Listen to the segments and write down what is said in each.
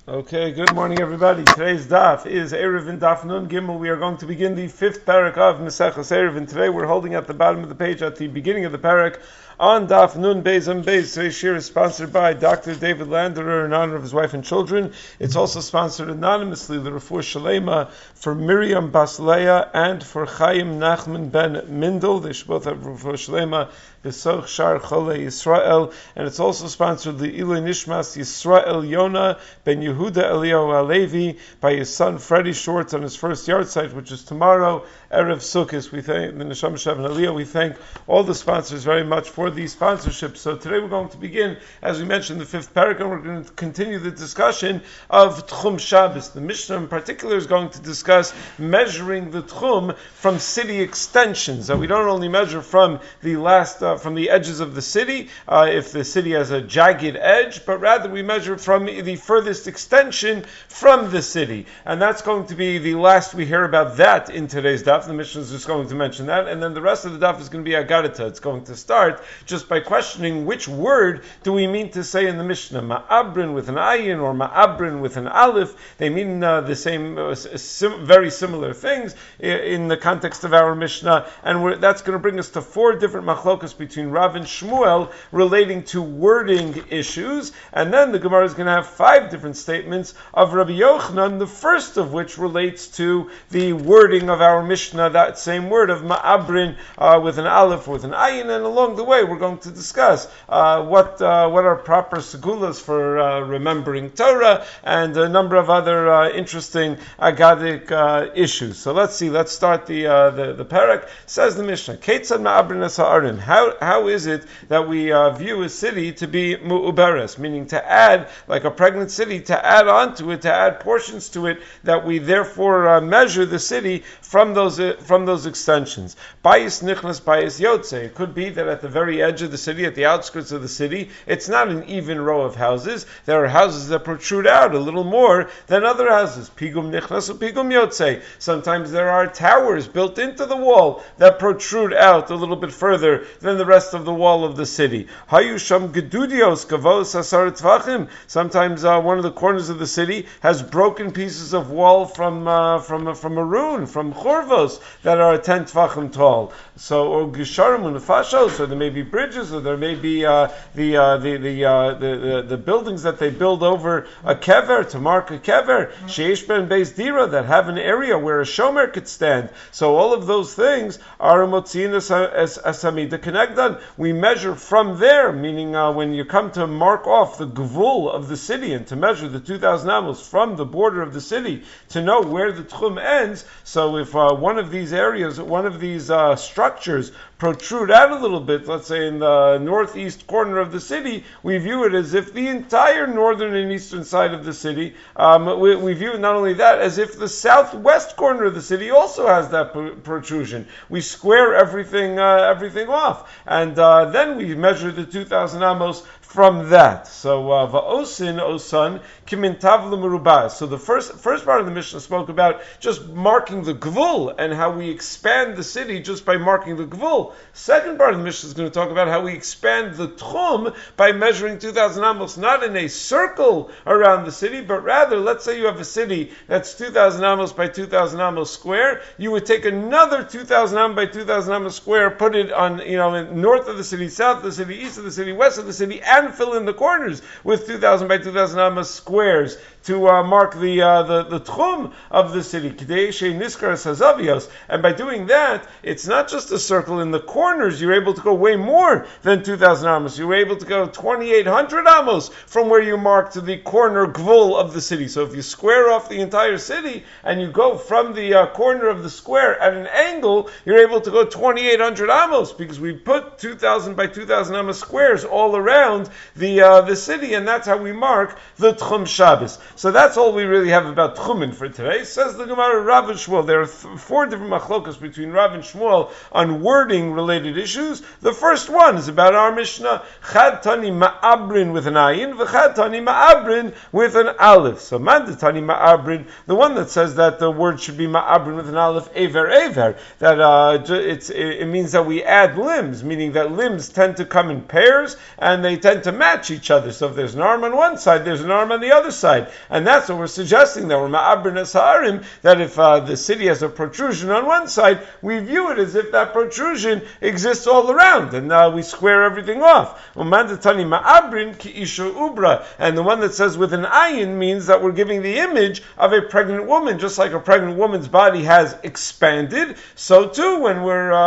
Okay, good morning everybody. Today's daf is Erev in Daf Nun Gimel. We are going to begin the fifth parak of Maseches Erev, and today we're holding at the bottom of the page at the beginning of the parak on Daf Nun Beis and Beis. Today's shir is sponsored by Dr. David Landerer in honor of his wife and children. It's also sponsored anonymously, the Refuah Shalema, for Miriam Bas Leah and for Chaim Nachman Ben Mindel. They should both have Refuah Shalema B'soch Shar Chole Yisrael, and it's also sponsored the Ilui Nishmas Yisrael Yona Ben Yehuda Eliyahu Alevi by his son Freddie Shorts on his first yard site, which is tomorrow, Erev Sukkot. We thank the Neshama Shav and Aliyah. We thank all the sponsors very much for these sponsorships. So today we're going to begin, as we mentioned, the fifth parak, and we're going to continue the discussion of Tchum Shabbos. The Mishnah in particular is going to discuss measuring the Tchum from city extensions. So we don't only measure from the from the edges of the city, if the city has a jagged edge, but rather we measure from the furthest extension from the city. And that's going to be the last we hear about that in today's daf. The Mishnah is just going to mention that, and then the rest of the daf is going to be Agarata. It's going to start just by questioning which word do we mean to say in the Mishnah. Ma'abrin with an ayin or ma'abrin with an aleph. They mean the same, very similar things in the context of our Mishnah, and that's going to bring us to four different machlokas between Rav and Shmuel relating to wording issues, and then the Gemara is going to have five different statements of Rabbi Yochanan, the first of which relates to the wording of our Mishnah, that same word of ma'abrin with an aleph or with an ayin, and along the way we're going to discuss what are proper segulas for remembering Torah and a number of other interesting agadic issues. So let's start the parak. Says the Mishnah, Ketzad ma'abrin es ha'arim. How is it that we view a city to be mu'uberes, meaning to add, like a pregnant city, to add onto it, to add portions to it, that we therefore measure the city from those extensions. Bayis nichnas, bayis yotze. It could be that at the very edge of the city, at the outskirts of the city, it's not an even row of houses. There are houses that protrude out a little more than other houses. Pigum nichnas, pigum yotze. Sometimes there are towers built into the wall that protrude out a little bit further than the rest of the wall of the city. Hayusham gedudios kavos asar tvachim. Sometimes one of the corners of the city has broken pieces of wall from a rune, from chorvos, that are 10 tvachim tall. So, or gisharim unefashos, or there may be bridges, or there may be the buildings that they build over a kever, to mark a kever, sheish ben beis dira, that have an area where a shomer could stand. So all of those things are motziin as asamida kenegdan. We measure from there, meaning when you come to mark off the gvul of the city and to measure the 2,000 amos from the border of the city to know where the tchum ends. So if one of these areas, one of these structures protrude out a little bit, let's say in the northeast corner of the city, we view it as if the entire northern and eastern side of the city, we view it not only that, as if the southwest corner of the city also has that protrusion. We square everything off, and then we measure the 2,000 amos from that. So va'osin osan kimintav l'merubah. So the first part of the Mishnah spoke about just marking the gvul and how we expand the city just by marking the gvul. Second part of the Mishnah is going to talk about how we expand the tchum by measuring 2,000 amos, not in a circle around the city, but rather, let's say you have a city that's 2,000 amos by 2,000 amos square. You would take another 2,000 amos by 2,000 amos square, put it on, in north of the city, south of the city, east of the city, west of the city, and fill in the corners with 2,000 by 2,000 amos squares to mark the tchum of the city. And by doing that, it's not just a circle. In the corners, you're able to go way more than 2,000 amos. You're able to go 2,800 amos from where you mark to the corner gvul of the city. So if you square off the entire city and you go from the corner of the square at an angle, you're able to go 2,800 amos, because we put 2,000 by 2,000 amos squares all around the city, and that's how we mark the Tchum Shabbos. So that's all we really have about Tchumen for today. Says the Gemara, Rav and Shmuel. There are four different machlokas between Rav and Shmuel on wording related issues. The first one is about our Mishnah, Chad Tani Ma'abrin with an ayin, V'chad Tani Ma'abrin with an aleph. So Mandatani Ma'abrin, the one that says that the word should be Ma'abrin with an aleph, Ever, that it means that we add limbs, meaning that limbs tend to come in pairs, and they tend tend to match each other. So if there's an arm on one side, there's an arm on the other side. And that's what we're suggesting, that we're ma'abrin es ha'arim, that if the city has a protrusion on one side, we view it as if that protrusion exists all around, and we square everything off. Umandatani ma'abrin ki isha ubra. And the one that says with an ayin means that we're giving the image of a pregnant woman, just like a pregnant woman's body has expanded, so too when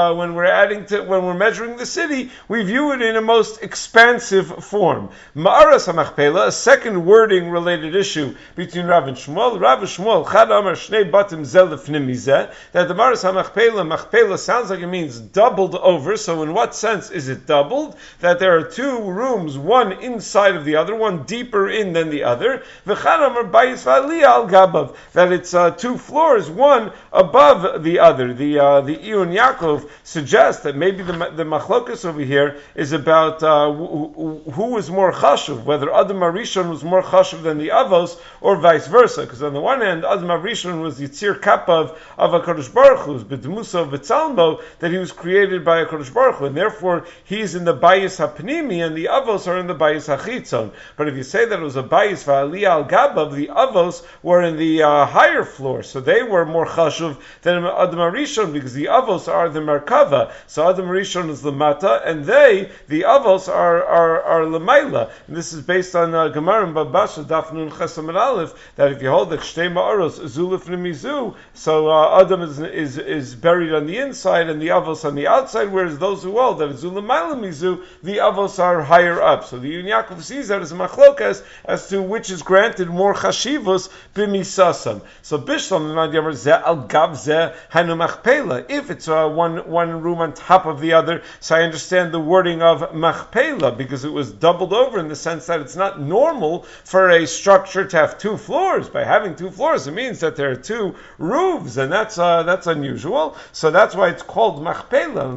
we're measuring the city, we view it in a most expansive form. Ma'aras HaMachpelah, a second wording related issue between Rav and Shmuel. Rav and Shmuel, Chad Amar Shnei Batim Zel Lefnim Mizeh, that the Ma'aras Machpelah sounds like it means doubled over. So in what sense is it doubled? That there are two rooms, one inside of the other, one deeper in than the other. V'Chad Amar Bayis V'Aliyah Al Gabav, that it's two floors, one above the other. The Iyun Yaakov suggests that maybe the machlokas over here is about who was more chashuv, whether Adam HaRishon was more chashuv than the Avos, or vice versa. Because on the one hand, Adam HaRishon was Yitzir Kapav of HaKadosh Baruch Hu, B'Demuso V'Tzalmo, that he was created by HaKadosh Baruch Hu, and therefore he's in the Bayis HaPnimi, and the Avos are in the Bayis HaChitzon. But if you say that it was a Bayis V'Aliyah Al Gabav, the Avos were in the higher floor, so they were more chashuv than Adam HaRishon, because the Avos are the Merkava. So Adam HaRishon is the Mata, and the Avos are Lamaila. And this is based on Gemara and Babasha Daf Nun Chesam and Aleph, that if you hold that Shtei Ma'aros Zulif Nemizu, so Adam is buried on the inside and the Avos on the outside, whereas those who hold that Zulim Ma'ila Mizu, the Avos are higher up. So the Iyun Yaakov sees that as a machlokas as to which is granted more chashivus b'misasam. So Bishlam the Madyavar Zeh Al Gav Zeh Hanu Machpelah. If it's one room on top of the other, so I understand the wording of Machpelah, because it was doubled over in the sense that it's not normal for a structure to have two floors. By having two floors, it means that there are two roofs, and that's unusual. So that's why it's called Machpelah.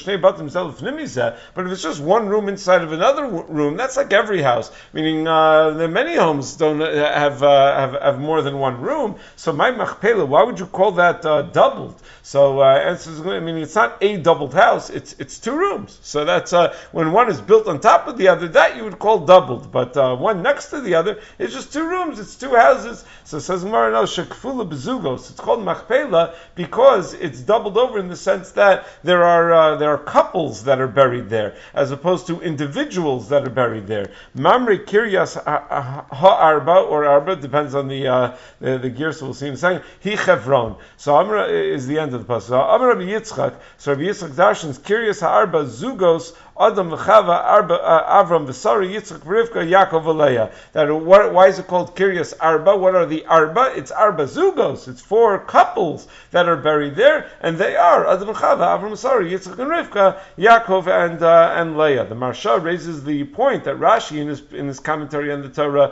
But if it's just one room inside of another room, that's like every house. Meaning, there are many homes don't have more than one room. So my Machpelah, why would you call that doubled? So it's not a doubled house; it's two rooms. So that's when one is built on top of the other, that you would call doubled. But one next to the other is just two rooms; it's two houses. So it says Gemara, no, shekfula bezugos. It's called machpelah because it's doubled over in the sense that there are couples that are buried there, as opposed to individuals that are buried there. Mamre kiryas ha'arba or arba depends on the gear. So we'll see in a second. He chevron. So Amra is the end of the pasuk. Amar Rabbi Yitzchak. So Rabbi Yitzchak darshans kiryas ha'arba zugos Adam v'Chava Avram v'Sara Yitzchak v'Rivka Yaakov v'Leah. Why is it called Kiryas Arba? What are the Arba? It's Arba Zugos. It's four couples that are buried there, and they are Adam v'Chava Avram v'Sara Yitzchak and Rivka Yaakov and Leah. The Marsha raises the point that Rashi in his commentary on the Torah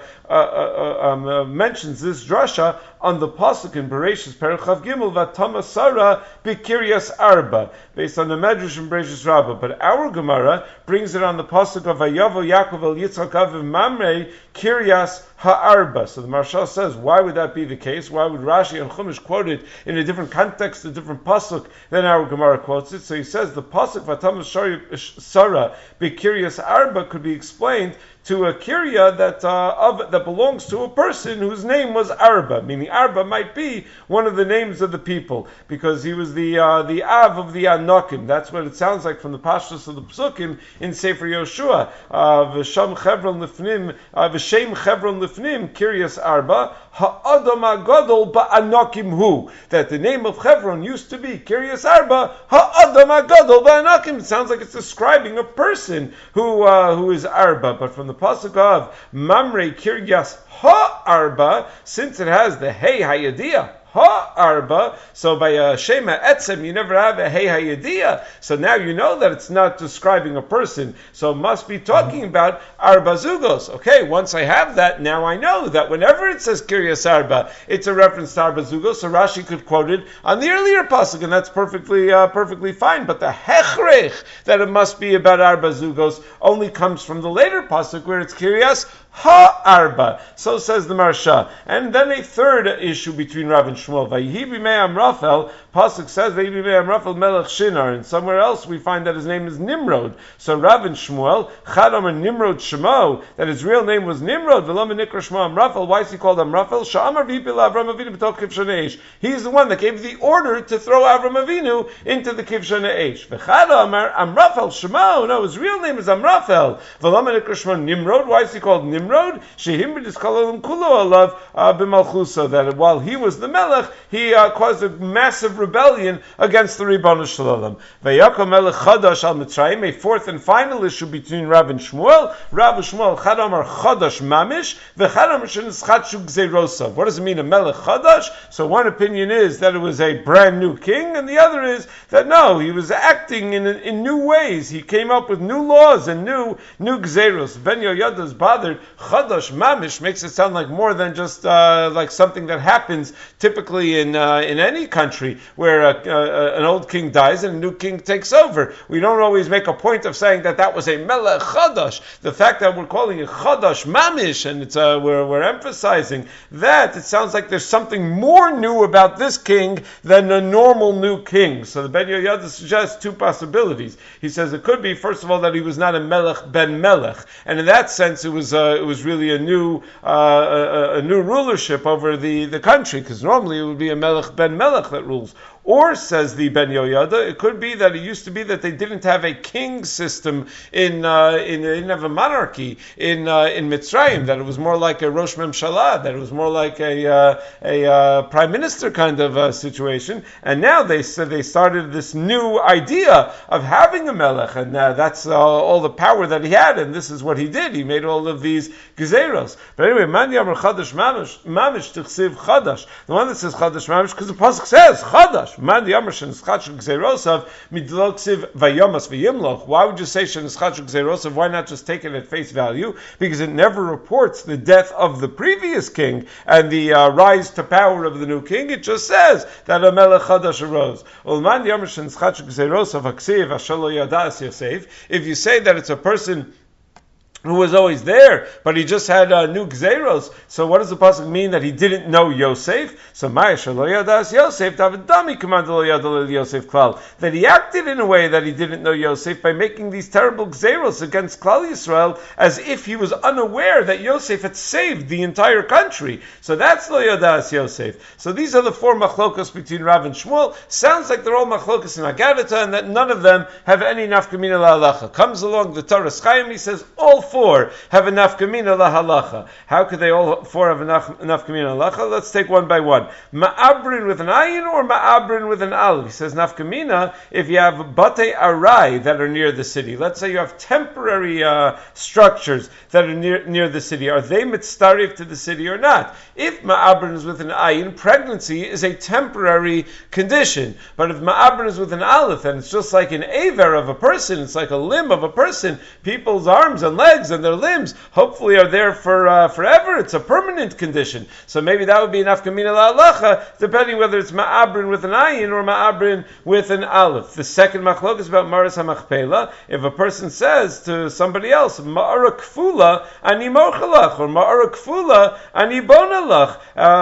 mentions this drasha on the pasuk in Bereshis Perichav Gimel Vatama Sara B'Kiryas Arba, based on the Medrash in Bereshis Rabbah. But our Gemara brings it on the pasuk of Vayavo Yaakov el Yitzchak Aviv Mamre Kiryas Ha'arba. So the Marshal says, why would that be the case? Why would Rashi and Chumash quote it in a different context, a different pasuk than our Gemara quotes it? So he says the pasuk Vatama Sara B'Kiryas Arba could be explained to a kirya that belongs to a person whose name was Arba, meaning Arba might be one of the names of the people, because he was the Av of the Anokim. That's what it sounds like from the Pashtus of the Psukim in Sefer Yoshua. V'shem Chevron Lifnim, Kiryas Arba, Ha'adam HaGadol Ba'anokim Hu. That the name of Chevron used to be Kiryas Arba, Ha'adam HaGadol Ba'anokim. It sounds like it's describing a person who is Arba, but from the pasuk of Mamre Kiryas Ha'arba, since it has the Hey Hayadiyah Ha'arba, so by Shema Etzem you never have a Hey Hayadiyah. So now you know that it's not describing a person, so it must be talking about Arba Zugos. Okay, once I have that, now I know that whenever it says Kiryas Arba, it's a reference to Arba Zugos, so Rashi could quote it on the earlier pasuk, and that's perfectly fine. But the Hechrech that it must be about Arba Zugos only comes from the later pasuk where it's Kiryas ha'arba. So says the Marsha. And then a third issue between Rav and Shmuel. Vayihi b'mei Amrafel, Pasuk says, Vayihi b'mei Amrafel melech Shinar. And somewhere else we find that his name is Nimrod. So Rav and Shmuel, Chad Amar Nimrod Shemo, that his real name was Nimrod, V'lo menikra Shmo Amrafel. Why is he called Amrafel? Sha'amar v'ipil Avram Avinu b'tok kivshan eish. He's the one that gave the order to throw Avram Avinu into the kivshan eish. V'chad Amar Amrafel Shemo. No, his real name is Amrafel. V'lo menikra Shmo Nimrod. Why is he called Nimrod? Shehim b'diskalalim kulo alav b'malchusa. That while he was the melech, he caused a massive rebellion against the Ribbon Shalom. V'yakom melech chadash al Mitzrayim. A fourth and final issue between Rav and Shmuel. Rav and Shmuel Chad Amar chadash mamish. V'chad Amar shenischatshu gzeirosav. What does it mean, a melech chadash? So one opinion is that it was a brand new king, and the other is that no, he was acting in new ways. He came up with new laws and new gzeiros. Ben Yoyada is bothered. Chadash mamish makes it sound like more than just like something that happens typically in any country where an old king dies and a new king takes over. We don't always make a point of saying that was a melech chadash. The fact that we're calling it chadash mamish, and it's we're emphasizing that, it sounds like there's something more new about this king than a normal new king. So the Ben Yoyada suggests two possibilities. He says it could be, first of all, that he was not a melech ben melech, and in that sense it was really a new rulership over the country, because normally it would be a melech ben melech that rules. Or, says the Ben Yoyada, it could be that it used to be that they didn't have a king system they didn't have a monarchy in Mitzrayim, that it was more like a Rosh Memshalah, that it was more like a prime minister kind of situation. And now they started this new idea of having a melech, and that's all the power that he had, and this is what he did. He made all of these gezeros. But anyway, Man Yamar Chadash Mamish Tichsiv Chadash. The one that says Chadash Mamish, because the pasuk says Chadash. Man Yamar Shenischatzuk Gzeirosav Midloksiv Vayomas V'Yimloch. Why would you say Shenischatzuk Gzeirosav? Why not just take it at face value? Because it never reports the death of the previous king and the rise to power of the new king. It just says that a Melech Chadash arose. Man Yamar Shenischatzuk Gzeirosav Haksiv Ashalo Yadas Yosef. If you say that it's a person who was always there, but he just had new gzeros. So what does the pasuk mean that he didn't know Yosef? So Ma'asher lo yadas Yosef, Davidami commanded lo yadal Yosef klal. That he acted in a way that he didn't know Yosef by making these terrible gzeros against Klal Yisrael, as if he was unaware that Yosef had saved the entire country. So that's lo yadas Yosef. So these are the four machlokas between Rav and Shmuel. Sounds like they're all machlokas in Haggadah, and that none of them have any nafkamina la'alacha. Comes along the Torah Chaim, he says all four have a nafkamina lahalacha. How could they all four have a nafkamina lahalacha? Let's take one by one. Ma'abrin with an ayin or ma'abrin with an aleph? He says nafkamina if you have batei arai that are near the city. Let's say you have temporary structures that are near the city. Are they mitzdarif to the city or not? If ma'abrin is with an ayin, pregnancy is a temporary condition. But if ma'abrin is with an aleph, and it's just like an aver of a person, it's like a limb of a person, people's arms and legs and their limbs hopefully are there for forever. It's a permanent condition. So maybe that would be enough kamina la'alacha, depending whether it's ma'abrin with an ayin or ma'abrin with an aleph. The second machlok is about maras hamachpela. If a person says to somebody else, ma'ara kfula ani morchalach, or ma'ara kfula ani bonalach,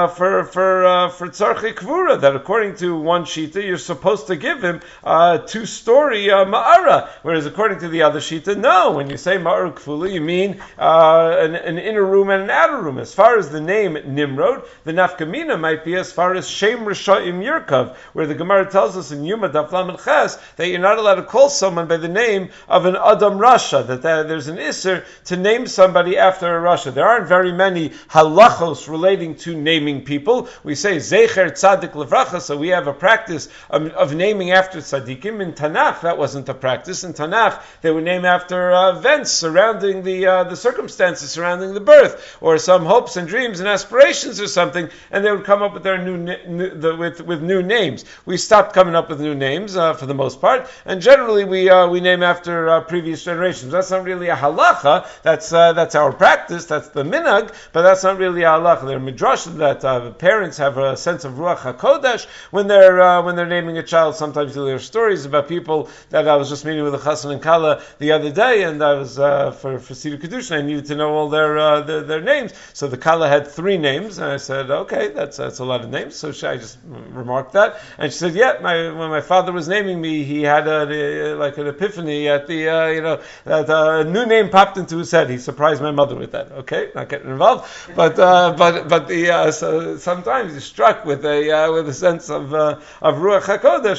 for tzarchei kvura, that according to one shita, you're supposed to give him two-story ma'ara, whereas according to the other shita, no. When you say ma'ara kfula, you mean an inner room and an outer room. As far as the name Nimrod, the nafkamina might be as far as Shem Rishayim Yirkav, where the Gemara tells us in Yuma Daf Lamed Ches that you're not allowed to call someone by the name of an Adam Rasha, that there's an Isser to name somebody after a Rasha. There aren't very many halachos relating to naming people. We say Zecher Tzadik Levracha, so we have a practice of naming after tzaddikim. In Tanakh, that wasn't a practice. In Tanakh, they would name after events surrounding the circumstances surrounding the birth, or some hopes and dreams and aspirations or something, and they would come up with their with new names. We stopped coming up with new names for the most part, and generally we name after previous generations. That's not really a halacha. That's our practice. That's the minhag, but that's not really a halacha. There are midrashim that parents have a sense of ruach hakodesh when they're naming a child. Sometimes you'll hear stories about people that I was just meeting with a chassan and kala the other day, and I was for for Seder Kedushin, I needed to know all their names. So the Kala had 3 names, and I said, okay, that's a lot of names. So I just remarked that, and she said, yeah, when my father was naming me, he had like an epiphany at the that a new name popped into his head. He surprised my mother with that. Okay, not getting involved, but so sometimes you're struck with a sense of Ruach HaKodesh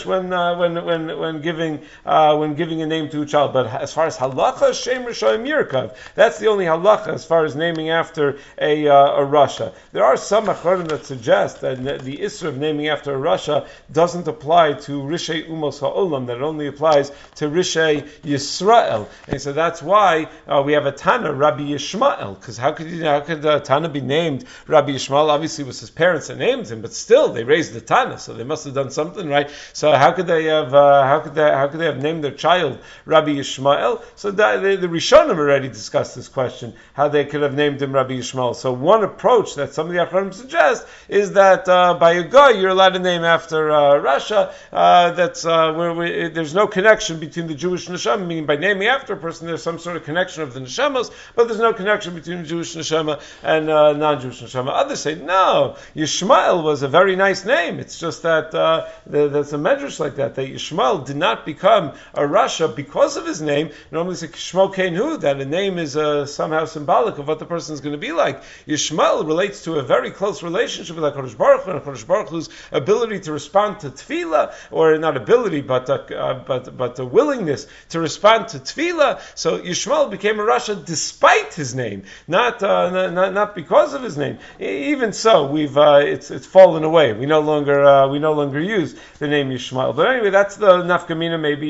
when giving a name to a child. But as far as halacha, Shem Rishayim Yirkav, that's the only halacha as far as naming after a Rasha. There are some acharonim that suggest that the Isra of naming after a Rasha doesn't apply to Rishei Umos Ha'olam, that it only applies to Rishei Yisrael. And so that's why we have a Tana, Rabbi Yishmael, because how could Tana be named Rabbi Yishmael? Obviously it was his parents that named him, but still they raised the Tana, so they must have done something right. So how could they have named their child Rabbi Yishmael? So the Rishonim already discussed this question, how they could have named him Rabbi Yishmael. So one approach that some of the Acharonim suggest is that by a guy you're allowed to name after Rasha. That's where there's no connection between the Jewish neshama, meaning by naming after a person there's some sort of connection of the neshamas, but there's no connection between the Jewish neshama and non-Jewish neshama. Others say no, Yishmael was a very nice name. It's just that there's a medrash like that Yishmael did not become a Rasha because of his name. Normally it's a Shmo Kenhu, that a name is somehow symbolic of what the person is going to be like. Yishmael relates to a very close relationship with HaKadosh Baruch Hu, and HaKadosh Baruch Hu's ability to respond to tefillah, or not ability, but a willingness to respond to tefillah. So Yishmael became a Rasha despite his name, not because of his name. Even so, it's fallen away. We no longer use the name Yishmael. But anyway, that's the nafkamina maybe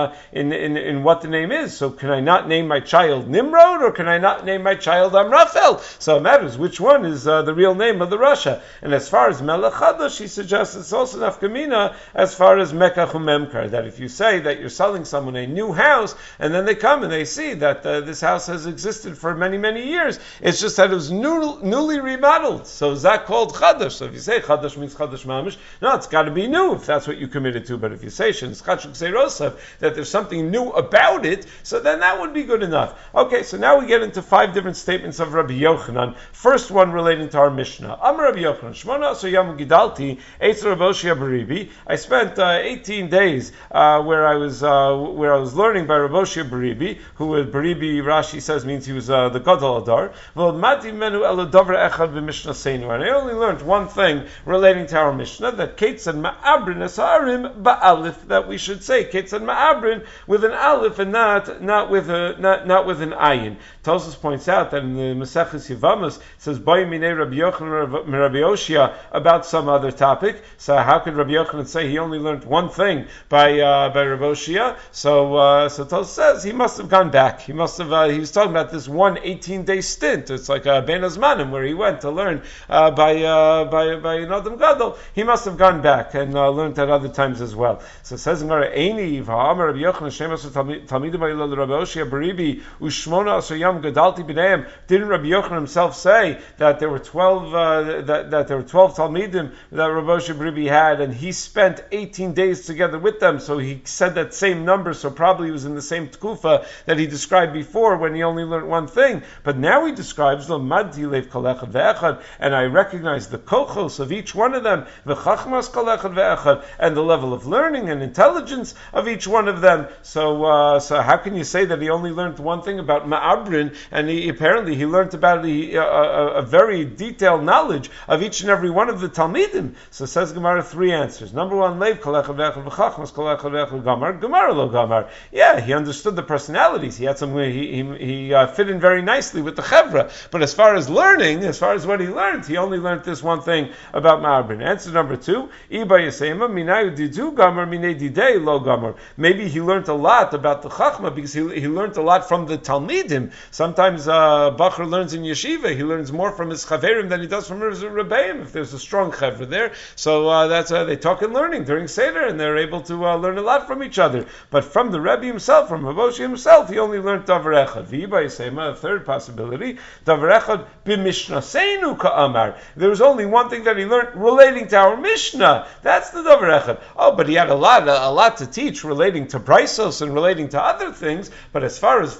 in what the name is. So can I not name my child Nimrod, or can I not name my child Amraphel? So it matters which one is the real name of the Rasha. And as far as Melech Chadash, she suggests it's also nafkamina as far as Mekach Umemkar, that if you say that you're selling someone a new house, and then they come and they see that this house has existed for many, many years, it's just that it was newly remodeled. So is that called Chadash? So if you say Chadash means Chadash Mamish, no, it's got to be new if that's what you committed to. But if you say that there's something new about it, so then that would be good enough. Okay, so now we get into 5 different statements of Rabbi Yochanan. First one relating to our Mishnah. Amar Rabbi Yochanan, Shmona Asar Yom Gidalti, Eitz Rav Oshia Baribi. I spent 18 days where I was learning by Rav Oshia Baribi, who Baribi Rashi says means he was the Gadol Adar. And I only learned one thing relating to our Mishnah, that Kates and Ma'abrin Asarim Ba'alif, that we should say Kates and Ma'abrin with an Aleph and not with an Ayin. Tosfos points out that in the Maseches Yevamos it says Bay Minei Rabbi Yochanan Rabbi Oshia about some other topic. So how could Rabbi Yochanan say he only learned one thing by Rabbi Oshia? So Tosfos says he must have gone back. He was talking about this one 18-day stint. It's like Ben Azmanim where he went to learn by Adam Gadol. He must have gone back and learned at other times as well. So it says in Gemara, Eini v'Amar Rabbi Yochanan Shemas Talmidim Ha'ilol Rabbi Oshia Baribi U'Shmona Asar Yom Gadalti B'neim. Didn't Rabbi Yochanan himself say that there were 12 Talmidim that Rabbi Oshia Baribi had, and he spent 18 days together with them? So he said that same number. So probably he was in the same tkufa that he described before when he only learned one thing. But now he describes the Madti Lev Kol Echad Ve'echad, and I recognize the kochos of each one of them, v'chachmas kol echad ve'echad, and the level of learning and intelligence of each one of them. So how can you say that he only learned one thing about Ma'abrin, and he learned about a very detailed knowledge of each and every one of the Talmidim? So says Gemara 3 answers. Number 1, Leiv kol echad ve'echad v'chachmas kol echad ve'echad gamar, Gemara lo gamar. Yeah, he understood the personalities. He had some. He fit in very nicely with the chevra. But as far as learning, as far as what he learned, he only learned this one thing about Ma'abrin. Answer number 2, Iba Yasema, Minayu Didu Gamar, Minei Didei Lo Gamar. Maybe he learned a lot about the Chachma because he learned a lot from the Talmidim. Sometimes Bachar learns in Yeshiva, he learns more from his Chaverim than he does from his Rebbeim, if there's a strong Chaver there. So that's why they talk and learning during Seder, and they're able to learn a lot from each other. But from the Rebbe himself, from Rav Oshia himself, he only learned Davar Echad. V'iba Yasema, a third possibility, Davar Echad b'Mishnaseinu ka'amar. There was only one thing that he learned relating to our Mishnah. That's the Davar Echad. Oh, but he had a lot to teach relating to Braisos and relating to other things. But as far as focus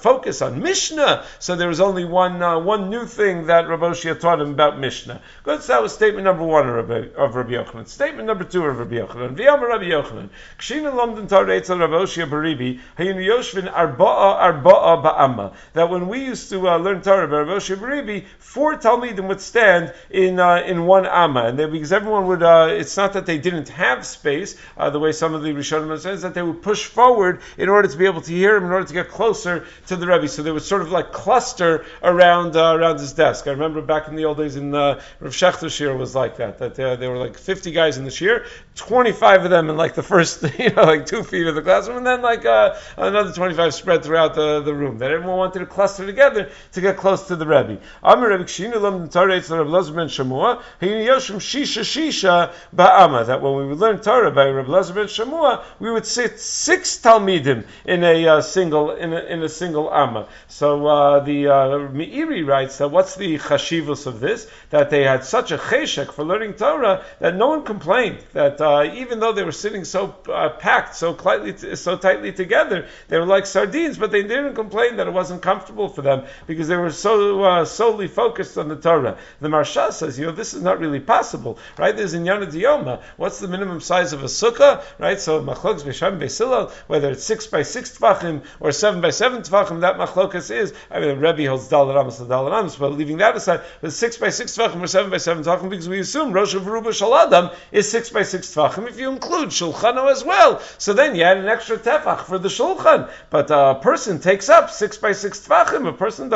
on Mishnah. So there was only one new thing that Rabbi Oshia taught him about Mishnah. Good, so that was statement number 1 of Rabbi Yochanan. Statement number 2 of Rabbi Yochanan. V'yamar Rabbi Yochanan, K'shina lomden Torah etzel Rabbi Oshia Baribi, hayinu yoshvin arba'a ba'amma. That when we used to learn Torah by Rabbi Oshia Baribi, 4 Talmidim would stand in one amma, and because everyone would. It's not that they didn't have space, the way some of the Rishonim says, that they would push forward in order to be able to hear him, in order to get closer to the Rebbe. So they would sort of like cluster around his desk. I remember back in the old days in Rav Shechter's shir was like that. There were like 50 guys in the shir, 25 of them in like the first, like 2 feet of the classroom, and then like another 25 spread throughout the room. That everyone wanted to cluster together to get close to the Rebbe. Amar Rebbe Kshina Lam Torah Eitzel Rav Elazar ben Shamua Hayinu Yoshim Shisha Ba'ama. That when we would learn Torah by Rav Elazar ben Shamua, we would sit 6 Talmidim in a single amma. So the Meiri writes that what's the chashivus of this? That they had such a cheshek for learning Torah that no one complained. That even though they were sitting so packed, so tightly together, they were like sardines. But they didn't complain that it wasn't comfortable for them because they were so solely focused on the Torah. The Marsha says, this is not really possible, right? There's in Yana Diyoma. What's the minimum size of a sukkah, right? So Machlokes B'Sham B'Silal, whether it's 6 by 6 tvachim or 7 by 7 tvachim, that Machlokas is. I mean, the Rebbe holds Daled Amos to Daled Amos, but leaving that aside, the 6 by 6 tvachim or 7 by 7 tvachim, because we assume Rosh V'Ruba Shaladam is 6 by 6 tvachim. If you include Shulchano as well, so then you add an extra tefach for the Shulchan. But a person takes up 6 by 6 tvachim. A person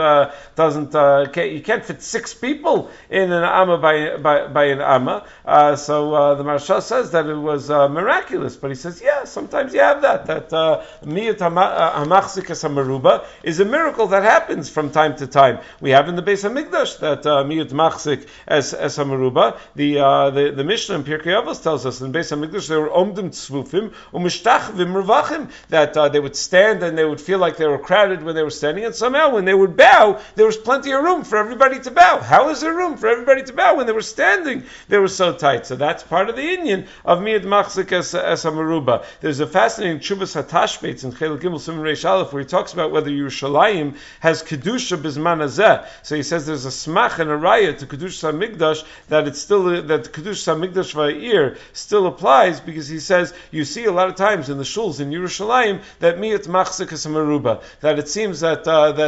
you can't fit 6 people in an amma by an amma. So the Marsha says that it was miraculous, but he says, yeah, sometimes you have that miyat hamachzikas hamaruba is a miracle that happens from time to time. We have in the Beis Hamikdash that miyat machzik as hamaruba. The Mishnah in Pirkei Avos tells us in Beis Hamikdash they were omdim tzvufim umishtachvim revachim, that they would stand and they would feel like they were crowded when they were standing, and somehow when they would bow, there was plenty of room for everybody to bow. How is there room for everybody to bow when they were standing? They were so tight. So that's part of the inyan of miyad machzik as hamaruba. There's a fascinating Chuvas Hatashbetz in Chel Gimel Siman Reish Aleph where he talks about whether Yerushalayim has kedusha bizman hazeh. So he says there's a smach and a raya to kedusha hamikdash that it's still that kedusha hamikdash va'ir still applies, because he says you see a lot of times in the shuls in Yerushalayim that miyat machzik as hamaruba, that it seems that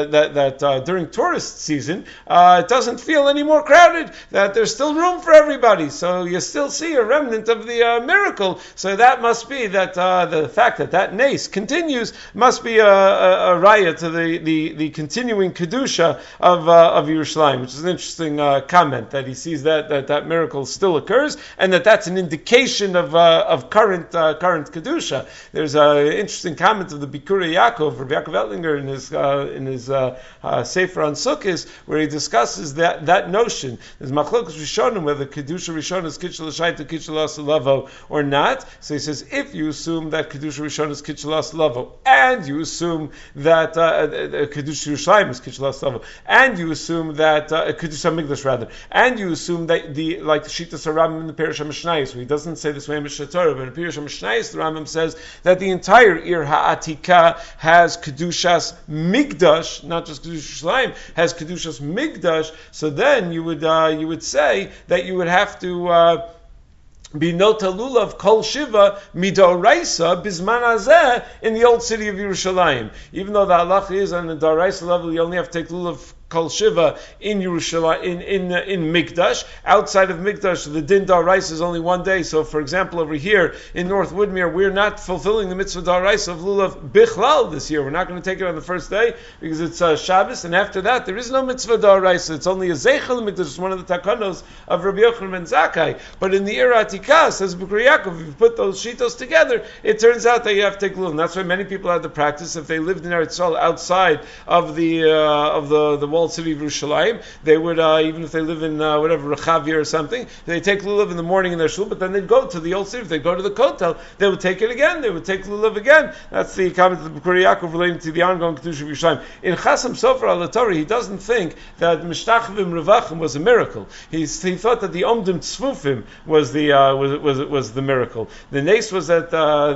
during tourist season it doesn't feel any more crowded, that there's still room for everybody. So you still see a remnant of the miracle. So that must be that the fact that nace continues must be a raya to the continuing kedusha of Yerushalayim, which is an interesting comment that he sees that miracle still occurs, and that's an indication of current kedusha. There's an interesting comment of the Bikurei Yaakov, Rabbi Yaakov Ettlinger, in his Sefer on Sukkos, where he discusses that notion. There's Machlokes Rishonim whether kedusha Rishon is kitchel l'shayt to kitchel l'asalav or not. So he says if you assume that kedusha Rishon is kitchel l'asalav, and you assume that kedusha Yerushalayim is kitchel l'asalav, and you assume that kedusha Hamikdash rather, and you assume that the Shitas Rambam in the Perush HaMishnayos, where he doesn't say this way in Mishnah Torah, but in the Perush HaMishnayos the Rambam says that the entire Ir Ha'atika has kedushas Migdash, not just kedusha Yerushalayim, has kedushas Migdash. So then you would say that you would have to be nota lulav kol shiva midoraisa bisman hazeh in the old city of Yerushalayim. Even though the halacha is on the doraisa level, you only have to take lulav kol shiva in Yerushalayim, in Mikdash. Outside of Mikdash, the din daraisa is only one day. So, for example, over here in North Woodmere, we're not fulfilling the mitzvah daraisa of lulav bichlal this year. We're not going to take it on the first day because it's Shabbos, and after that there is no mitzvah daraisa. It's only a zeichel Mikdash. It's one of the takanos of Rabbi Yochanan ben Zakkai. But in the Ir Atika, says Bikurei Yaakov, if you put those shitos together, it turns out that you have to take lulav. And that's why many people had the practice if they lived in Eretz Yisrael outside of the walls walled city of Yerushalayim, they would, even if they live in whatever, Rechavia or something, they take lulav in the morning in their shul, but then they'd go to the old city. If they go to the Kotel, they would take it again. They would take lulav again. That's the comment of the Bukuri Yaakov relating to the ongoing Kedusha of Yerushalayim. In Chasam Sofer al Torah, he doesn't think that Mishtachvim Revachim was a miracle. He thought that the Omdim Tzfufim was the miracle. The nace was that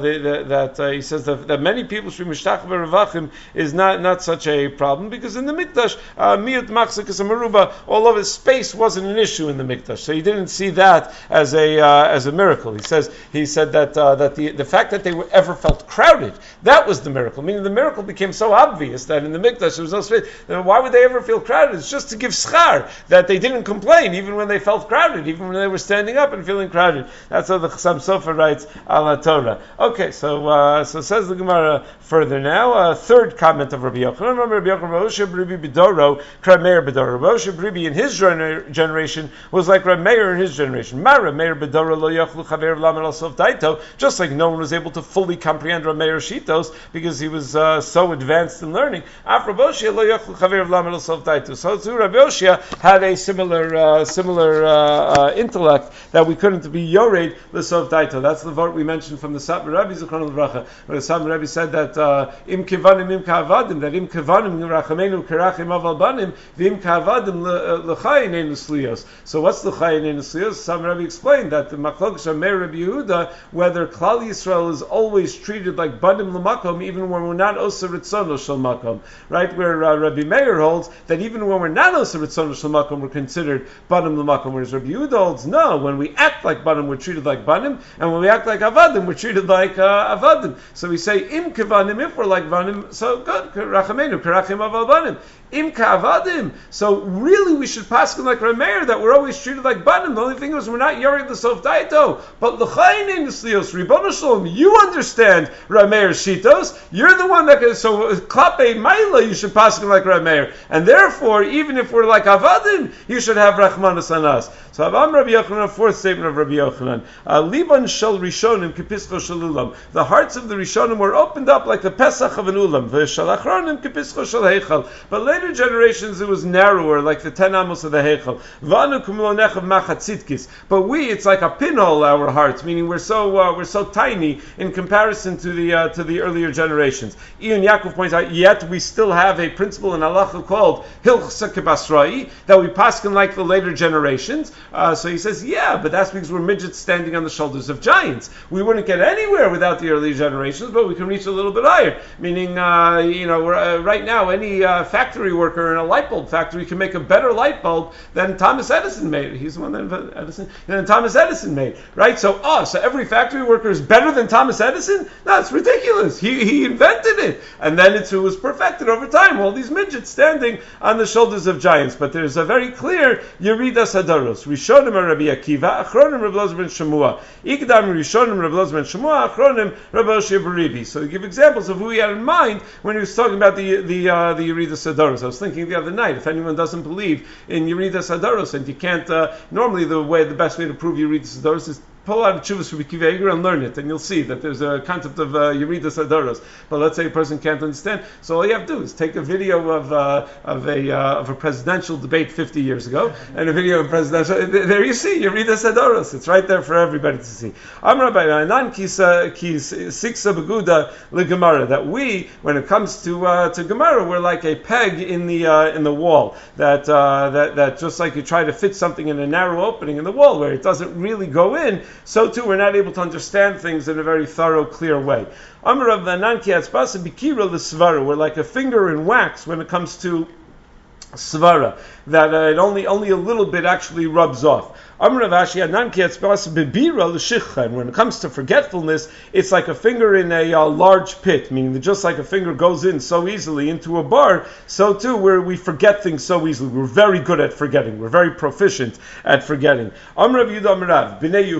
he says that many people should be Mishtachvim Revachim is not such a problem, because in the Mikdash, Miyut Machzikas Maruba, all of his space wasn't an issue in the Mikdash, so he didn't see that as a miracle. He said that the fact that they ever felt crowded, that was the miracle. Meaning the miracle became so obvious that in the Mikdash there was no space. Why would they ever feel crowded? It's just to give schar that they didn't complain even when they felt crowded, even when they were standing up and feeling crowded. That's how the Chasam Sofer writes ala Torah. Okay, so says the Gemara further now. Third comment of Rabbi Yochanan. Rabbi Yochanan B'doro, Reb Meir B'doro. Reb Meir in his generation was like Reb Meir in his generation. Reb Meir B'doro lo yachlu chaver lamed al sof daito. Just like no one was able to fully comprehend Reb Meir Shitos because he was so advanced in learning. Af Reb Oshia lo yachlu chaver lamed al sof daito. So too Reb Oshia had a similar intellect that we couldn't be yored l'sof daito. That's the vote we mentioned from the Satmar Rebbe Zichron L'Bracha, where the Satmar Rebbe said that im kevanim im kavadim, that im kevanim rachamenu kerachim aval banim, v'im kavadim l'chayin ein l'slios. So what's l'chayin ein l'slios? Satmar Rebbe explained that the machlokes of Meir Rabbi Yehuda, whether Klal Yisrael is always treated like banim l'makom, even when we're not oser ritzono shel makom, right? Where Rabbi Meir holds that even when we're not oser ritzono shel makom, we're considered banim l'makom. Whereas Rabbi Yehuda holds no, when we act like banim, we're treated like banim, and when we act like avadim, we're treated like avadim. So we say im kevanim, if we're like vanim, so good. Rachamenu kerachim aval banim. Im kavadim. So really, we should paskin like Rameir that we're always treated like banim. The only thing is we're not yoring the sof daito. But l'chayin ein l'slios ribono shalom. You understand Rameir's shitos. You're the one that can. So klape maila, you should paskin like Rameir. And therefore, even if we're like avadim, you should have rachmanas on us. So Avam Rabbi Yochanan, fourth statement of Rabbi Yochanan. Liban shel rishonim kipischo shel ulam. The hearts of the rishonim were opened up like the pesach of an ulam. V'shel achronim kipischo shel heichal. But later generations it was narrower, like the 10 amos of the heichal. V'anu kumlo nechav machatzidkis. But it's like a pinhole, our hearts, meaning we're so tiny in comparison to the earlier generations. Ian Yaakov points out, yet we still have a principle in halacha called hilchsa kibasrai, that we paskin like the later generations. So he says, yeah, but that's because we're midgets standing on the shoulders of giants. We wouldn't get anywhere without the early generations, but we can reach a little bit higher. Meaning, right now, any factory worker in a light bulb factory can make a better light bulb than Thomas Edison made. He's the one that invented Edison. Than Thomas Edison made, right? So every factory worker is better than Thomas Edison? No, it's ridiculous. He invented it, and then it was perfected over time. All these midgets standing on the shoulders of giants. But there's a very clear Yeridas Hadaros. Rishonim Rabbi Akiva, Achronim Rabbi Elazar ben Shemua. Ikdam Rishonim Rabbi Elazar ben Shemua, Achronim Rabbi Oshia Beribi. So he give examples of who he had in mind when he was talking about the Yeridas Hadaros. I was thinking the other night, if anyone doesn't believe in Yeridas Hadaros, and you can't, normally the best way to prove Yeridas Hadaros is pull out Chuvas Rabbi Akiva Eiger and learn it, and you'll see that there's a concept of Yeridas Hadaros. But let's say a person can't understand, so all you have to do is take a video of a presidential debate 50 years ago, and a video of presidential. There you see Yeridas Hadaros. It's right there for everybody to see. Amar Ba'anan Kis Siksa Beguda LeGemara. That we, when it comes to Gemara, we're like a peg in the wall. That just like you try to fit something in a narrow opening in the wall where it doesn't really go in. So too, we're not able to understand things in a very thorough, clear way. We're like a finger in wax when it comes to svara, that it only a little bit actually rubs off. When it comes to forgetfulness, it's like a finger in a large pit, meaning that just like a finger goes in so easily into a bar, so too where we forget things so easily. We're very good at forgetting. We're very proficient at forgetting. The Bnei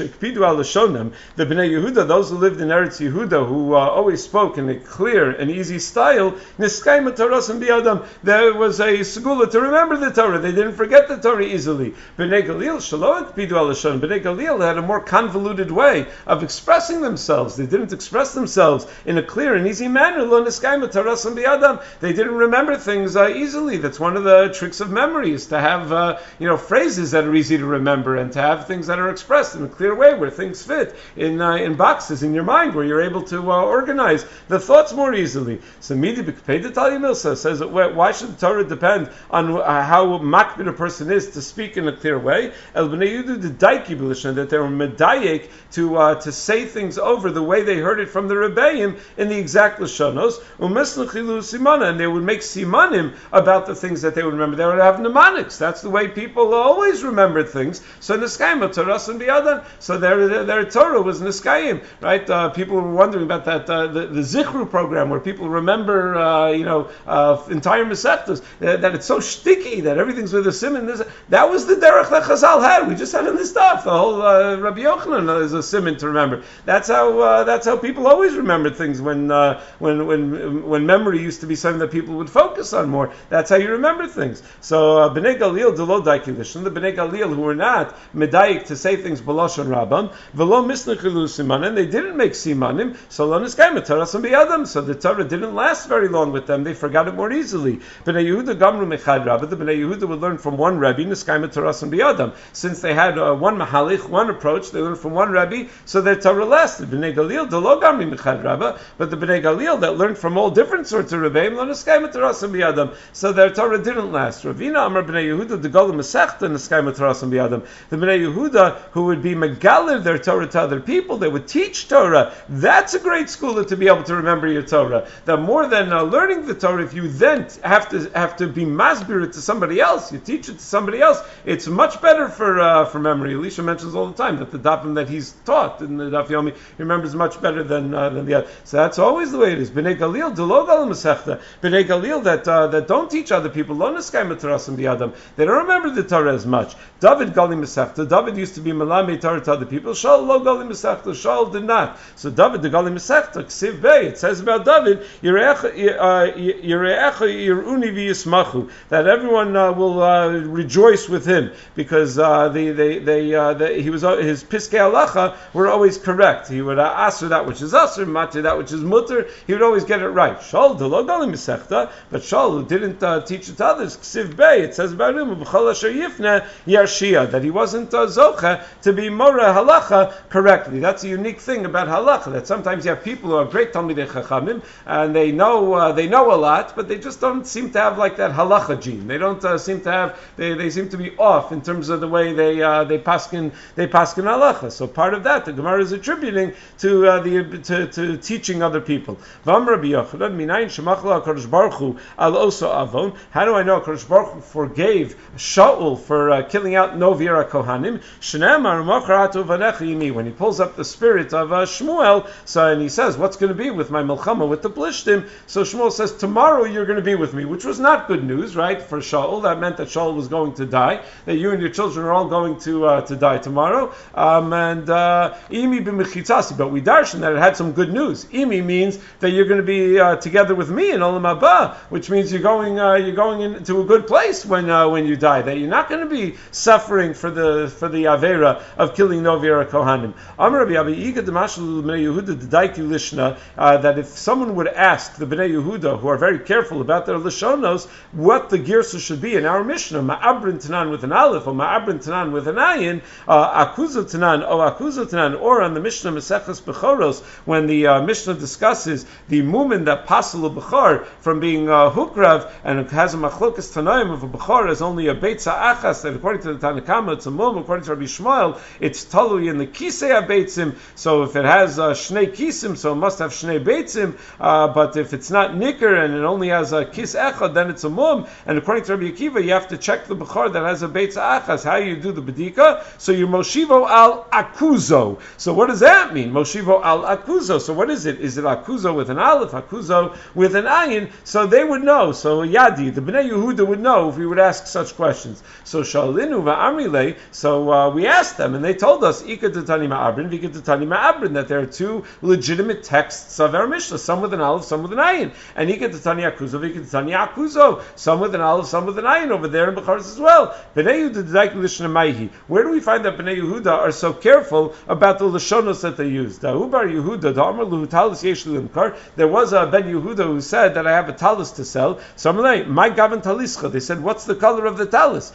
Yehuda, those who lived in Eretz Yehuda, who always spoke in a clear and easy style, there was a a segula to remember the Torah. They didn't forget the Torah easily. Bnei Galil Shalom Pidu al Lashon. Bnei Galil had a more convoluted way of expressing themselves. They didn't express themselves in a clear and easy manner. Lo niskayim Torasam bi'adam. They didn't remember things easily. That's one of the tricks of memory, is to have phrases that are easy to remember, and to have things that are expressed in a clear way where things fit in boxes in your mind, where you're able to organize the thoughts more easily. So Midi B'Kpei Tali Milsa says that why should the Torah depend on how makbid a person is to speak in a clear way? El Bnei Yehuda the Daiki B'Lishon, that they were medayek to say things over the way they heard it from the Rebbeim in the exact Lashonos, U'Misnachilu Simana, and they would make simanim about the things that they would remember. They would have mnemonics. That's the way people always remembered things. So Niskayim Torah and Biyadan. So their Torah was Niskayim, right? People were wondering about that the Zichru program, where people remember entire Masechtas, that it's so sticky that everything's with a simon. That was the derech that Chazal had. We just had in this stuff. The whole Rabbi Yochanan is a simon to remember. That's how people always remembered things when memory used to be something that people would focus on more. That's how you remember things. So Bnei Galil Delo Daiki Lishon, the Bnei Galil who were not medayik to say things b'lashon Rabbam, v'lo misnachilu simanim, they didn't make simanim, so lo niskayim Torasam biyadam, so the Torah didn't last very long with them. They forgot it more easily. Bnei Yehuda gamru mechad Rabba, the Bnei Yehuda would learn from one Rebbe, niskayim Torasam biyadam. Since they had one mahalich, one approach, they learned from one Rebbe, so their Torah lasted. Bnei Galil delo gamru mechad Rabba, but the Bnei Galil that learned from all different sorts of Rebbeim, lo niskayim Torasam biyadam, so their Torah didn't last. Ravina Amar Bnei Yehuda the Gola Masechta niskayim Torasam biyadam. The Bnei Yehuda who would be megaler their Torah to other people, they would teach Torah. That's a great school to be able to remember your Torah. That more than learning the Torah, if you then have to be masbir to somebody else, you teach it to somebody else, it's much better for memory. Elisha mentions all the time that the dafim that he's taught in the Daf Yomi, he remembers much better than the other. So that's always the way it is. Bnei Galil delo Gola Masechta. Bnei Galil that don't teach other people, lo niskayim Torasam biyadam. They don't remember the Torah as much. David Gali Masechta. David used to be Malami Torah to other people. Shaul lo Gali Masechta. Shaul did not. So David the Gali Masechta, Ksiv Bey, it says about David, that everyone will rejoice with him, because he was his Piskei Halacha were always correct. He would answer that which is asur, matir that which is mutter. He would always get it right. Shaul lo Gali Masechta, but Shaul didn't teach it to others. Ksiv Bey, it says about him, that he wasn't zocha to be mora halacha correctly. That's a unique thing about halacha, that sometimes you have people who are great talmidei chachamim and they know a lot, but they just don't seem to have like that halacha gene. They don't seem to have. They seem to be off in terms of the way they paskin halacha. So part of that the Gemara is attributing to teaching other people. How do I know HaKadosh Baruch Hu forgave Shaul for killing out Novir Kohanim? When he pulls up the spirit of Shmuel, and he says, "What's going to be with my milchama with the Plishtim?" So Shmuel says, "Tomorrow you're going to be with me," which was not good news, right? For Shaul, that meant that Shaul was going to die. That you and your children are all going to die tomorrow. Imi b'mechitzasi, but we darshan that it had some good news. Imi means that you're going to be together with me in Olam Haba, which means you're going into a good place when you die. That you're not going to be suffering for the avera of killing Novir Kohanim. Amar Rabbi Yiga Demashal Bnei Yehuda D'Daiki Lishna, that if someone would ask the Bnei Yehuda, who are very careful about their Lishonos, what the girsa should be in our Mishnah, Ma'abrin Tanan with an Aleph, or Ma'abrin Tanan with an Ayin, Akuzo Tanan, or on the Mishnah Maseches Bechoros, when the Mishnah discusses the mumin that pasal Bechor from being hukrav, and it has a machlokas Tanaim of a Bechor as only a Beitza Achas, that according to the Tanakama, it's a mum, according to Rabbi Shmuel, it's talui in the kisei abeitzim. So if it has shnei kisim, so it must have shnei beitzim. But if it's not nicker and it only has a kis echad, then it's a mum. And according to Rabbi Akiva, you have to check the bechor that has a beitza achas. How you do the bedika? So you're moshivo al akuzo. So what does that mean? Moshivo al akuzo. So what is it? Is it akuzo with an aleph, akuzo with an ayin? So they would know. So Yadi, the Bnei Yehuda would know if we would ask such questions. So Shalinu va'amrile. So we asked them, and they told us Ika Tatani Ma'abrin, Vika Tatani Ma'abrin, that there are two legitimate texts of our Mishnah, some with an aleph, some with an ayin. And Ika Tatani Akuzo, Vika Tatani Akuzo. some with an aleph, some with an ayin over there in Becharis as well. Bnei Yehuda, where do we find that Bnei Yehuda are so careful about the lashonos that they use? There was a Ben Yehuda who said that I have a talis to sell. So my gavan talischa. They said, what's the color of the talis?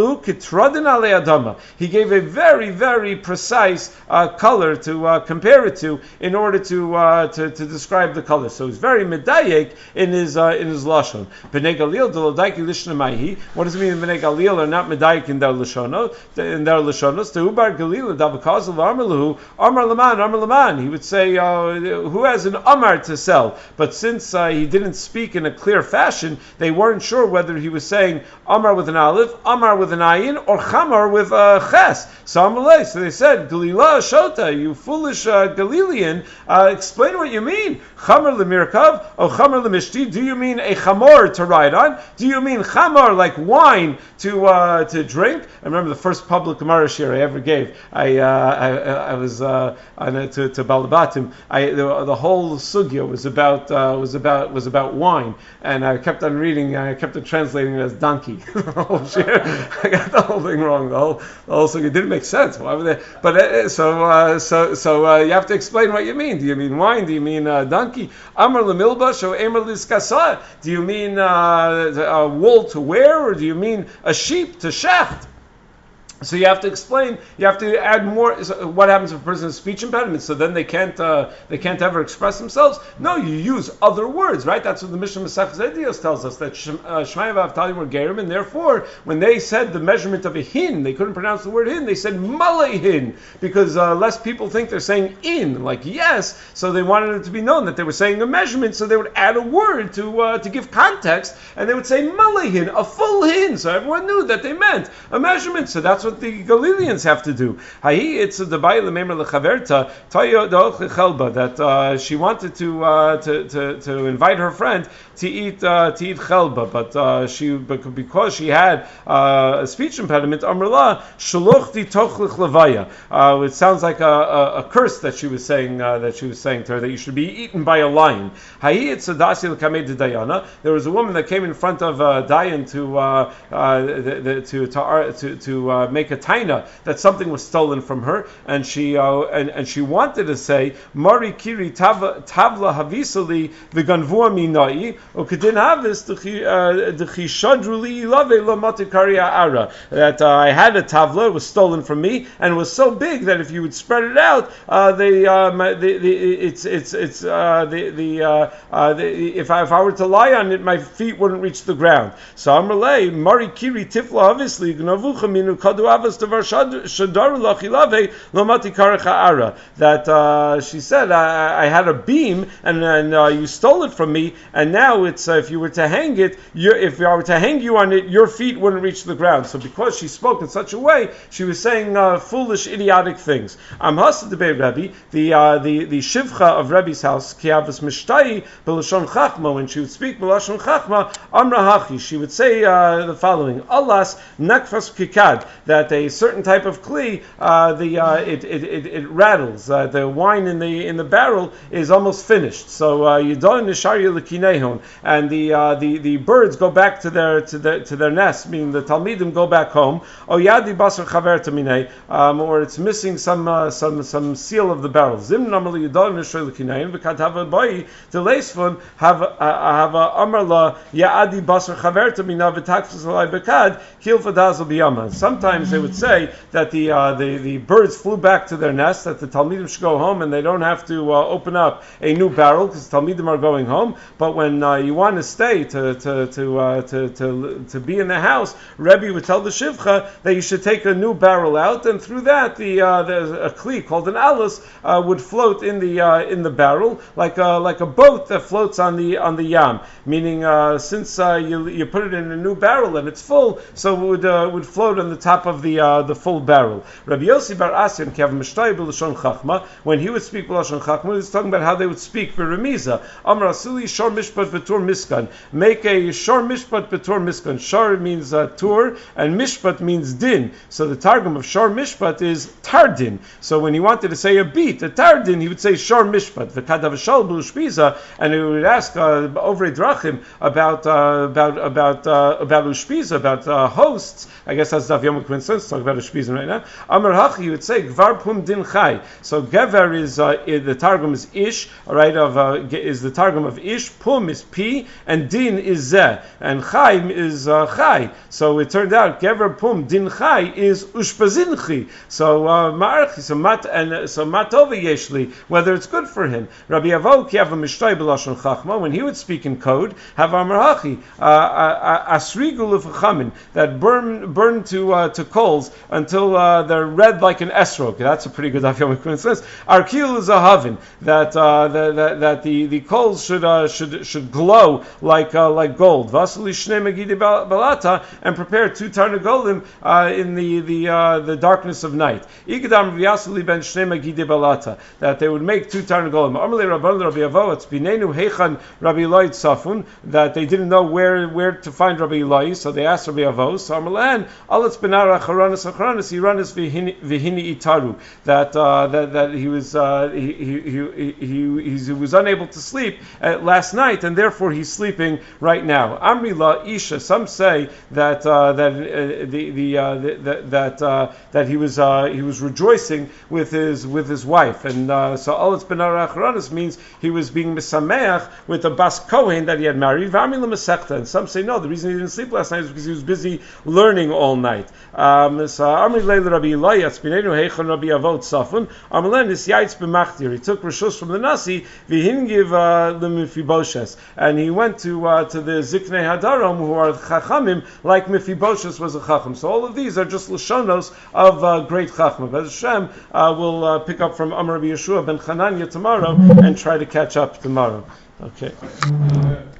He gave a very, very precise color to compare it to in order to describe the color. So he's very medayek in his lashon. Bnei Galil delodayki lishnamaihi. What does it mean? Bnei Galil are not medayek in their lashonos. Ubar Galil davakazel amarlahu amar laman. He would say, who has an amar to sell? But since he didn't speak in a clear fashion, they weren't sure whether he was saying amar with an aleph, amar with an ayin, or chamar with ches. So they said, Galila Shota, you foolish Galilean, explain what you mean. Chamar lemirkav, or chamar lemishti? Do you mean a chamor to ride on? Do you mean chamar like wine to drink? I remember the first public Gemara shir I ever gave. I was to Balabatim. The whole sugya was about wine, and I kept on reading. I kept on translating it as donkey. The whole shir. I got the whole thing wrong. The whole sugya didn't make sense. Why were they? But so you have to explain what you mean. Do you mean wine? Do you mean donkey? Amar lemilbash or amar liskasa? Do you mean wool to wear, or do you mean a sheep to shecht? So you have to explain. You have to add more. So what happens if a person has speech impediment? So then they can't ever express themselves. No, you use other words, right? That's what the Mishnah Masechus Edios tells us, that Shmaya v'Avtalim were gerim, and therefore when they said the measurement of a hin, they couldn't pronounce the word hin. They said malay hin, because less people think they're saying in, like yes. So they wanted it to be known that they were saying a measurement. So they would add a word to give context, and they would say malay hin, a full hin. So everyone knew that they meant a measurement. So that's what the Galileans have to do. It's the that she wanted to invite her friend to eat chelba, but because she had a speech impediment, Amrullah shalochti tochlich levaya. It sounds like a curse that she was saying to her, that you should be eaten by a lion. There was a woman that came in front of Dayan to make a taina that something was stolen from her, and she wanted to say Mari Kiri Tavla Havisali Viganvua Minai Ukadin Havis Shadruli Ilave Lomatikaria Ara, that I had a tavla, it was stolen from me, and it was so big that if you would spread it out, if I were to lie on it, my feet wouldn't reach the ground. So Amrlei Mari Kiri Tifla Havisli Gnavucha Minu Kadu that she said, I had a beam and you stole it from me, and now it's if you were to hang it, if I were to hang you on it, your feet wouldn't reach the ground. So because she spoke in such a way, she was saying foolish, idiotic things. The shivcha of Rebbe's house, Kiavas Mishtai B'Lashon Chachma, when she would speak B'Lashon Chachma, Amra Hachi, she would say the following: Alas Nakfas Kikad, that a certain type of kli, it rattles. The wine in the barrel is almost finished. So Yidon Nishari Lekinehon, and the birds go back to their nest, meaning the Talmidim go back home. Oyadi Basar Chaver Tamine, or it's missing some seal of the barrel. Zim Namali Yidon Nishari Lekinehon v'Katava Bayi Deleisfun have Amarla Yaadi Basar Chaver Tamina v'Takfus Alai Bekad Kilfadazel Biyama. Sometimes they would say that the birds flew back to their nest, that the Talmidim should go home and they don't have to open up a new barrel because Talmidim are going home. But when you want to stay to be in the house, Rebbe would tell the shivcha that you should take a new barrel out, and through that a kli called an alus would float in the barrel like a boat that floats on the yam. Meaning since you put it in a new barrel and it's full, so it would float on the top of of the full barrel. Rabbi Yossi bar Asyan kav mishtay b'lashon chachma. When he would speak b'lashon chachma, he was talking about how they would speak for remiza. Amar asuli shor mishpat v'tur miskan. Make a shor mishpat v'tur miskan. Shor means tur, and mishpat means din. So the targum of shor mishpat is tardin. So when he wanted to say a beat, a tardin, he would say shor mishpat. V'kadav shal b'ushpiza, and he would ask over drachim about ushpiza, about hosts. I guess that's Daf Yom coincidence. Talk about ushpiza right now. Amar hachi, he would say gvar pum din chai. So gever is the targum is ish. All right, is the targum of ish. Pum is p, and din is zeh, and chai is chai. So it turned out gever pum din chai is ushpazinchi. So ma'archi, so matova yeshli, whether it's good for him. Rabbi Avo ki have a mishtay b'lashon chachma. When he would speak in code, have amar hachi asrigul u'fachamin, that burn to coals until they're red like an esrog. That's a pretty good afyom coincidence. Arkil is a havin, that the coals should glow like gold. Vasili shnei megidi balata, and prepare 2 tarnagolim in the darkness of night. Igdam v'yasili ben shnei megidi balata, that they would make 2 tarnagolim. Amalei rabban Rabbi Avo it's binenu heichan Rabbi Eloi tzafun, that they didn't know where to find Rabbi Eloi, so they asked Rabbi Avo. So Amalan alatz benara charanas iranis v'hini itaru, that he was unable to sleep last night, and therefore he's sleeping right now. Amri la isha. Some say that he was rejoicing with his wife, and so alatz benara charanas means he was being misameach with a bas kohen that he had married. And some say no, the reason he didn't sleep last night is because he was busy learning all night. So Amri leil Rabbi Eloi atzpinenu heichan Rabbi Avot safun Amalen is yaitz b'machtir. He took rishus from the nasi v'hingiv l'Mephibosheth, and he went to the Ziknei Hadarom who are chachamim like Mephibosheth was a chacham. So all of these are just lashonos of great chacham. But Hashem will pick up from Amar Rabbi Yeshua ben Chananya tomorrow and try to catch up tomorrow. Okay.